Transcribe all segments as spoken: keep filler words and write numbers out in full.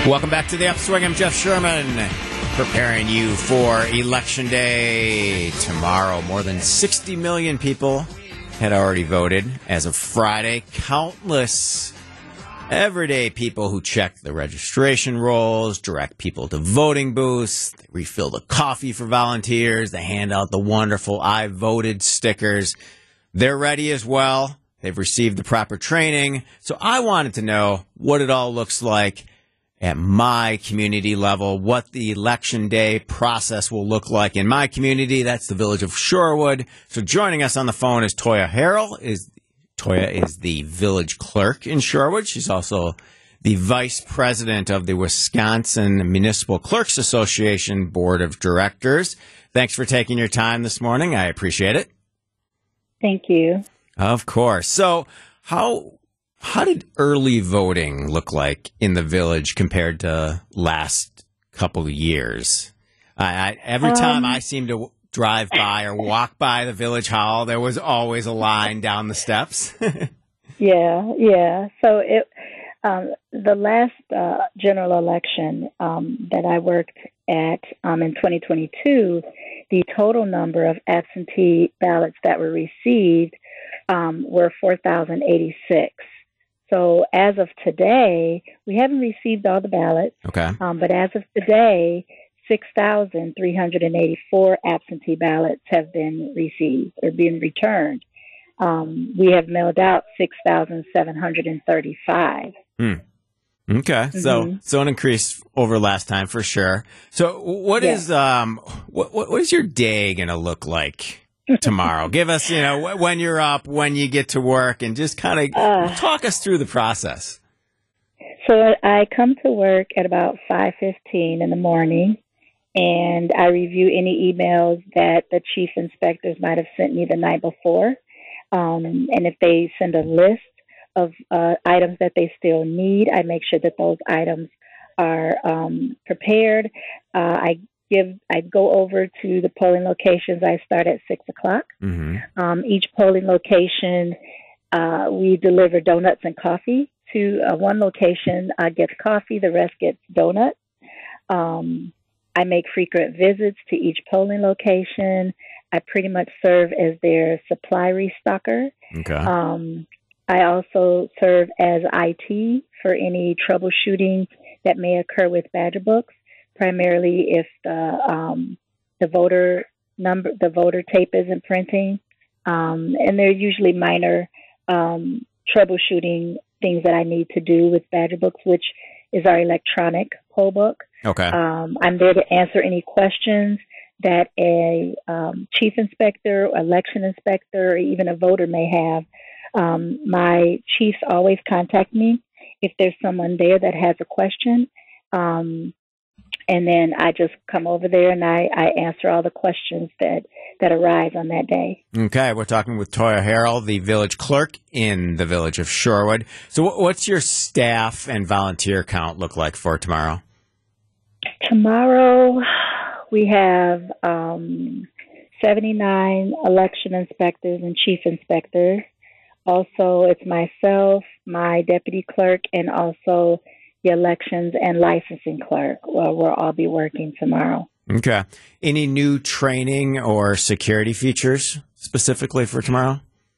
Welcome back to the Upswing. I'm Jeff Sherman, preparing you for Election Day tomorrow. More than sixty million people had already voted as of Friday. Countless everyday people who check the registration rolls, direct people to voting booths, they refill the coffee for volunteers, they hand out the wonderful I voted stickers. They're ready as well. They've received the proper training. So I wanted to know what it all looks like at my community level, what the election day process will look like in my community. That's the village of Shorewood. So joining us on the phone is Toya Harrell. Is Toya is the village clerk in Shorewood. She's also the vice president of the Wisconsin Municipal Clerks Association Board of Directors. Thanks for taking your time this morning. I appreciate it. Thank you. Of course. So how... How did early voting look like in the village compared to last couple of years? I, I, every time um, I seem to drive by or walk by the village hall, there was always a line down the steps. yeah, yeah. So it um, the last uh, general election um, that I worked at um, in twenty twenty-two, the total number of absentee ballots that were received um, were four thousand eighty-six. So as of today, we haven't received all the ballots. Okay. Um, but as of today, six thousand three hundred eighty-four absentee ballots have been received or been returned. Um, we have mailed out six thousand seven hundred thirty-five. Hmm. Okay. Mm-hmm. So so an increase over last time for sure. So what yeah. is um what what is your day going to look like tomorrow? Give us, you know, when you're up, when you get to work, and just kind of uh, talk us through the process. So I come to work at about five fifteen in the morning, and I review any emails that the chief inspectors might have sent me the night before. Um, and if they send a list of uh, items that they still need, I make sure that those items are um, prepared. Uh, I Give, I go over to the polling locations. I start at six o'clock. Mm-hmm. Um, each polling location, uh, we deliver donuts and coffee to uh, one location. Uh, gets coffee, the rest gets donuts. Um, I make frequent visits to each polling location. I pretty much serve as their supply restocker. Okay. Um, I also serve as I T for any troubleshooting that may occur with Badger Books. Primarily, if the um, the voter number, the voter tape isn't printing, um, and they're usually minor um, troubleshooting things that I need to do with Badger Books, which is our electronic poll book. Okay. Um, I'm there to answer any questions that a um, chief inspector, election inspector, or even a voter may have. Um, my chiefs always contact me if there's someone there that has a question. Um, And then I just come over there and I, I answer all the questions that, that arise on that day. Okay. We're talking with Toya Harrell, the village clerk in the village of Shorewood. So what's your staff and volunteer count look like for tomorrow? Tomorrow we have um, seventy-nine election inspectors and chief inspectors. Also, it's myself, my deputy clerk, and also the elections and licensing clerk. Well, we'll all be working tomorrow. Okay. Any new training or security features specifically for tomorrow?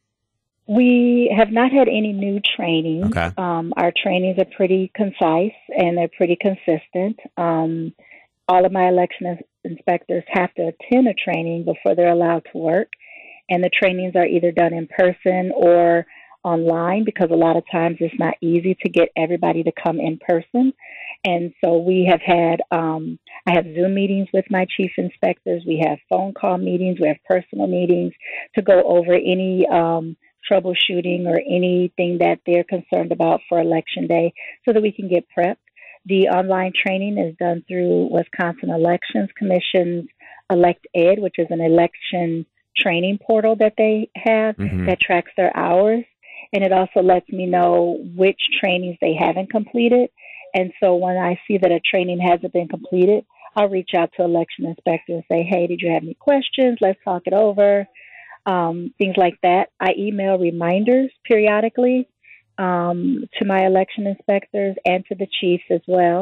We have not had any new training. Okay. Um, our trainings are pretty concise and they're pretty consistent. Um, all of my election ins- inspectors have to attend a training before they're allowed to work. And the trainings are either done in person or online, because a lot of times it's not easy to get everybody to come in person. And so we have had, um, I have Zoom meetings with my chief inspectors. We have phone call meetings. We have personal meetings to go over any um, troubleshooting or anything that they're concerned about for Election Day so that we can get prepped. The online training is done through Wisconsin Elections Commission's Elect Ed, which is an election training portal that they have mm-hmm. that tracks their hours. And it also lets me know which trainings they haven't completed. And so when I see that a training hasn't been completed, I'll reach out to election inspectors and say, hey, did you have any questions? Let's talk it over. Um, things like that. I email reminders periodically um, to my election inspectors and to the chiefs as well.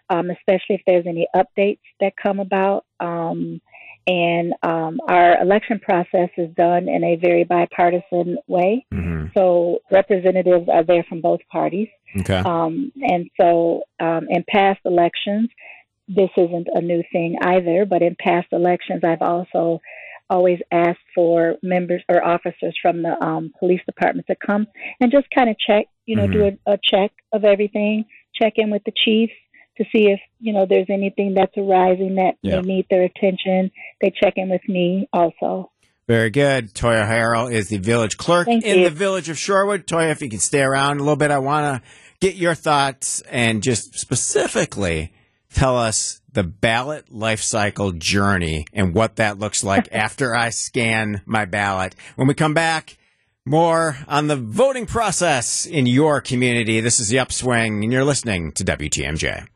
um, especially if there's any updates that come about. Um, and um, our election process is done in a very bipartisan way. Mm-hmm. So representatives are there from both parties. Okay. Um, and so um, in past elections, this isn't a new thing either, but in past elections, I've also always asked for members or officers from the um, police department to come and just kind of check, you know, Mm-hmm. do a, a check of everything, check in with the chiefs to see if, you know, there's anything that's arising that Yeah. may need their attention. They check in with me also. Very good. Toya Harrell is the village clerk Thank in you. the village of Shorewood. Toya, if you can stay around a little bit, I want to get your thoughts and just specifically tell us the ballot life cycle journey and what that looks like after I scan my ballot. When we come back, more on the voting process in your community. This is The Upswing, and you're listening to W T M J.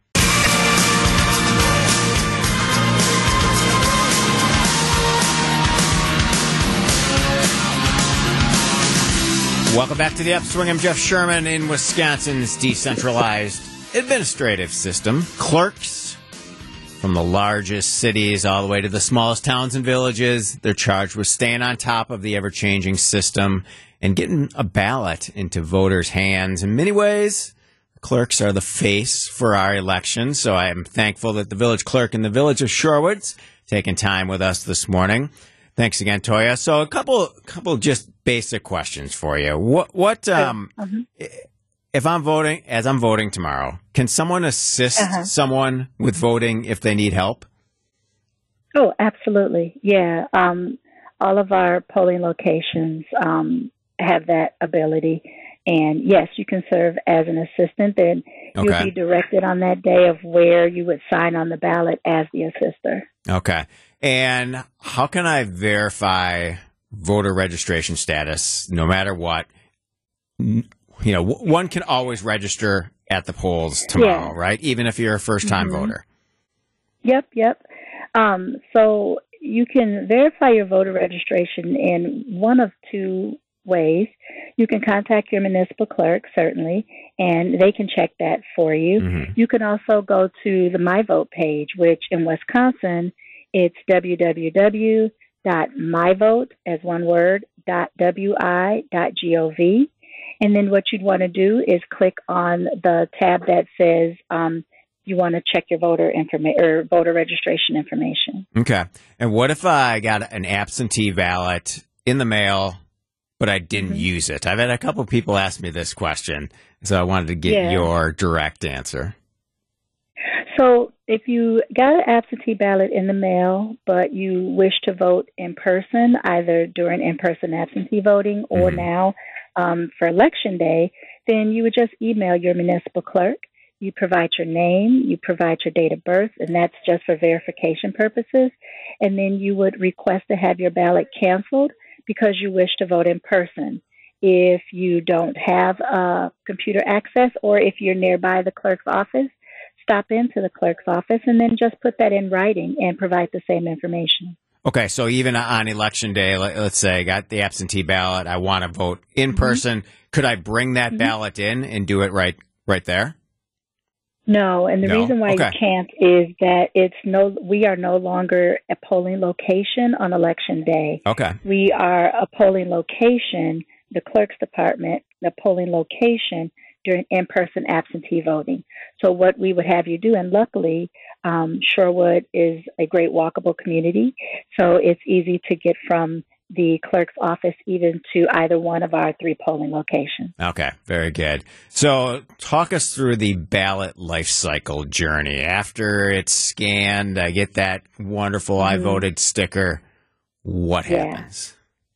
Welcome back to The Upswing. I'm Jeff Sherman in Wisconsin's decentralized administrative system. Clerks from the largest cities all the way to the smallest towns and villages. They're charged with staying on top of the ever-changing system and getting a ballot into voters' hands. In many ways, clerks are the face for our election, so I am thankful that the village clerk in the village of Shorewood's taking time with us this morning. Thanks again, Toya. So a couple, couple just basic questions for you. What, what, um, Uh-huh. if I'm voting, as I'm voting tomorrow, can someone assist Uh-huh. someone with voting if they need help? Oh, absolutely. Yeah. Um, all of our polling locations um, have that ability. And yes, you can serve as an assistant. Then you'll Okay. be directed on that day of where you would sign on the ballot as the assister. Okay. And how can I verify voter registration status no matter what? N- You know, w- one can always register at the polls tomorrow, Yeah. right? Even if you're a first-time Mhm. voter. Yep, yep. Um, so you can verify your voter registration in one of two ways. You can contact your municipal clerk, certainly, and they can check that for you. Mhm. You can also go to the My Vote page, which in Wisconsin, it's w w w dot my vote, as one word, dot w i dot gov. And then what you'd want to do is click on the tab that says um, you want to check your voter information or voter registration information. Okay. And what if I got an absentee ballot in the mail, but I didn't Mhm. use it? I've had a couple people ask me this question, so I wanted to get Yeah. your direct answer. So if you got an absentee ballot in the mail, but you wish to vote in person, either during in-person absentee voting or Mhm. now um, for election day, then you would just email your municipal clerk. You provide your name, you provide your date of birth, and that's just for verification purposes. And then you would request to have your ballot canceled because you wish to vote in person. If you don't have uh, computer access or if you're nearby the clerk's office, stop into the clerk's office and then just put that in writing and provide the same information. Okay, so even on election day, let- let's say I got the absentee ballot, I want to vote in person. Could I bring that Mhm. ballot in and do it right right there? No, and the No? reason why Okay. you can't is that it's no, we are no longer a polling location on election day. Okay. We are a polling location, the clerk's department, the polling location during in-person absentee voting. So what we would have you do, and luckily, um, Shorewood is a great walkable community, so it's easy to get from the clerk's office even to either one of our three polling locations. Okay, very good. So talk us through the ballot life cycle journey. After it's scanned, I get that wonderful I Mhm. voted sticker. What Yeah. happens?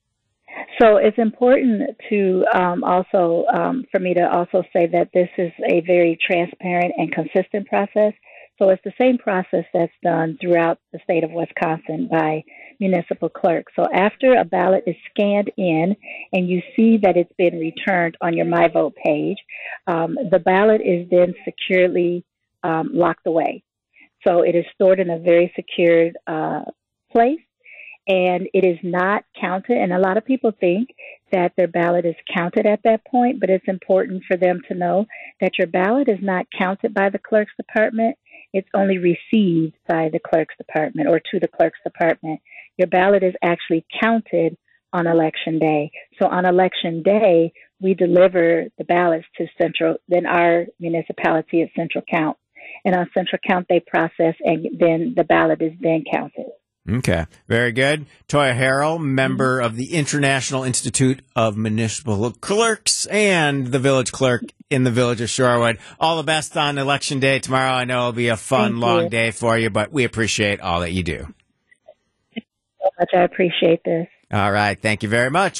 So it's important to um, also, um, for me to also say that this is a very transparent and consistent process. So it's the same process that's done throughout the state of Wisconsin by municipal clerks. So after a ballot is scanned in and you see that it's been returned on your My Vote page, um, the ballot is then securely um, locked away. So it is stored in a very secured uh, place. And it is not counted. And a lot of people think that their ballot is counted at that point, but it's important for them to know that your ballot is not counted by the clerk's department. it's only received by the clerk's department or to the clerk's department. Your ballot is actually counted on election day. So on election day, we deliver the ballots to Central, then our municipality at Central Count. And on Central Count, they process, and then the ballot is then counted. Okay, very good. Toya Harrell, member of the International Institute of Municipal Clerks and the village clerk in the village of Shorewood. All the best on election day tomorrow. I know it'll be a fun, Thank long you. day for you, but we appreciate all that you do. So much. I appreciate this. All right. Thank you very much.